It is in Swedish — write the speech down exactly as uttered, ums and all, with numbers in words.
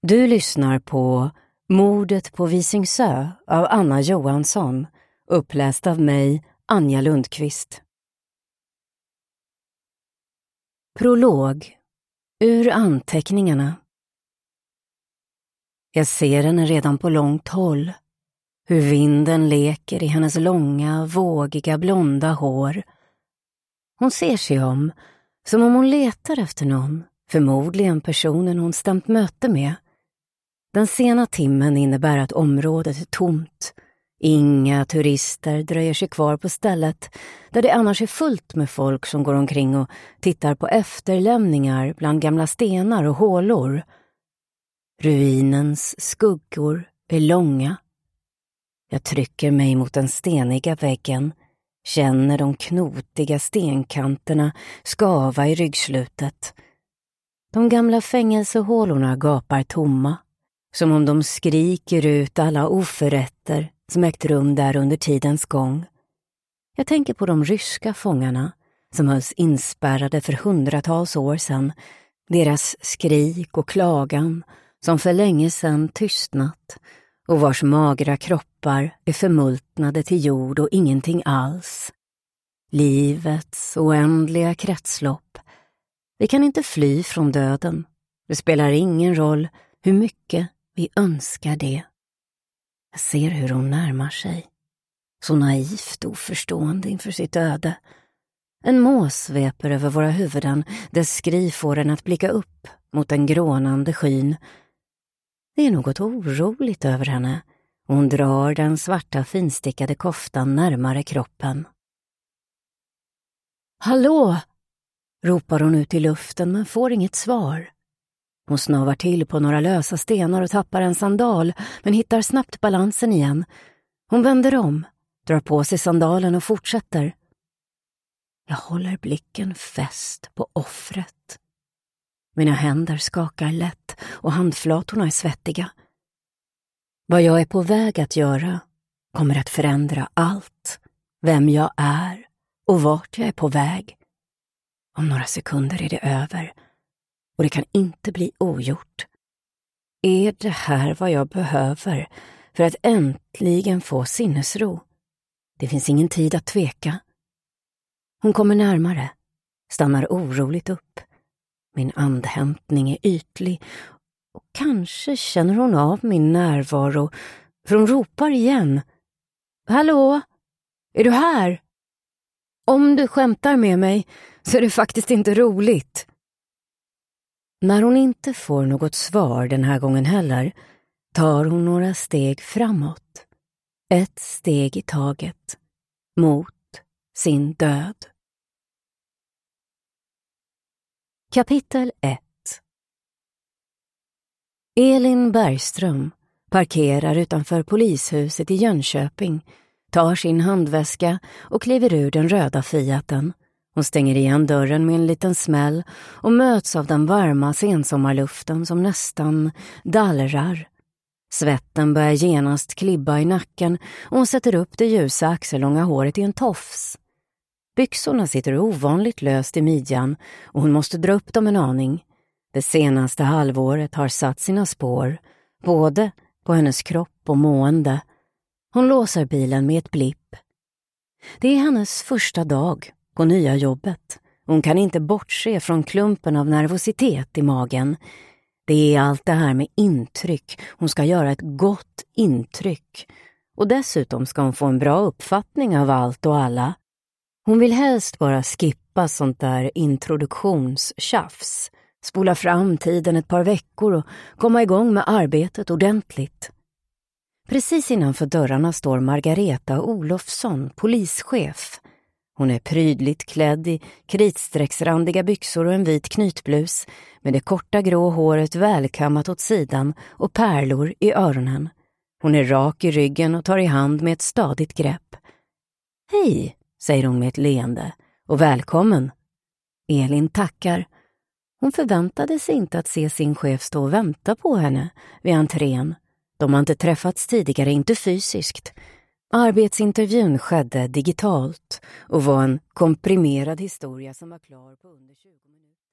Du lyssnar på Mordet på Visingsö av Anna Johansson, uppläst av mig, Anja Lundqvist. Prolog. Ur anteckningarna. Jag ser henne redan på långt håll. Hur vinden leker i hennes långa, vågiga, blonda hår. Hon ser sig om, som om hon letar efter någon, förmodligen personen hon stämt möte med. Den sena timmen innebär att området är tomt. Inga turister dröjer sig kvar på stället där det annars är fullt med folk som går omkring och tittar på efterlämningar bland gamla stenar och hålor. Ruinens skuggor är långa. Jag trycker mig mot den steniga väggen, känner de knotiga stenkanterna skava i ryggslutet. De gamla fängelsehålorna gapar tomma, som om de skriker ut alla oförrätter som ägt rum där under tidens gång. Jag tänker på de ryska fångarna som hölls inspärrade för hundratals år sedan, deras skrik och klagan som för länge sedan tystnat och vars magra kroppar är förmultnade till jord och ingenting alls. Livets oändliga kretslopp. Vi kan inte fly från döden. Det spelar ingen roll hur mycket vi önskar det. Jag ser hur hon närmar sig. Så naivt oförstående inför sitt öde. En mås sveper över våra huvuden, dess skri får en att blicka upp mot den grånande skyn. Det är något oroligt över henne. Hon drar den svarta finstickade koftan närmare kroppen. Hallå! Ropar hon ut i luften men får inget svar. Hon snavar till på några lösa stenar och tappar en sandal men hittar snabbt balansen igen. Hon vänder om, drar på sig sandalen och fortsätter. Jag håller blicken fäst på offret. Mina händer skakar lätt och handflatorna är svettiga. Vad jag är på väg att göra kommer att förändra allt. Vem jag är och vart jag är på väg. Om några sekunder är det över. Och det kan inte bli ogjort. Är det här vad jag behöver för att äntligen få sinnesro? Det finns ingen tid att tveka. Hon kommer närmare, stannar oroligt upp. Min andhämtning är ytlig och kanske känner hon av min närvaro för hon ropar igen. Hallå? Är du här? Om du skämtar med mig så är det faktiskt inte roligt. När hon inte får något svar den här gången heller tar hon några steg framåt. Ett steg i taget. Mot sin död. Kapitel ett. Elin Bergström parkerar utanför polishuset i Jönköping, tar sin handväska och kliver ur den röda Fiaten. Hon stänger igen dörren med en liten smäll och möts av den varma sensommarluften som nästan dallrar. Svetten börjar genast klibba i nacken och hon sätter upp det ljusa axellånga håret i en tofs. Byxorna sitter ovanligt löst i midjan och hon måste dra upp dem en aning. Det senaste halvåret har satt sina spår, både på hennes kropp och mående. Hon låser bilen med ett blipp. Det är hennes första dag på nya jobbet. Hon kan inte bortse från klumpen av nervositet i magen. Det är allt det här med intryck. Hon ska göra ett gott intryck. Och dessutom ska hon få en bra uppfattning av allt och alla. Hon vill helst bara skippa sånt där introduktionstjafs. Spola fram tiden ett par veckor och komma igång med arbetet ordentligt. Precis innanför dörrarna står Margareta Olofsson, polischef. Hon är prydligt klädd i kritstrecksrandiga byxor och en vit knytblus med det korta grå håret välkammat åt sidan och pärlor i öronen. Hon är rak i ryggen och tar i hand med ett stadigt grepp. Hej, säger hon med ett leende, och välkommen. Elin tackar. Hon förväntade sig inte att se sin chef stå och vänta på henne vid entrén. De har inte träffats tidigare, inte fysiskt. Arbetsintervjun skedde digitalt och var en komprimerad historia som var klar på under tjugo minuter.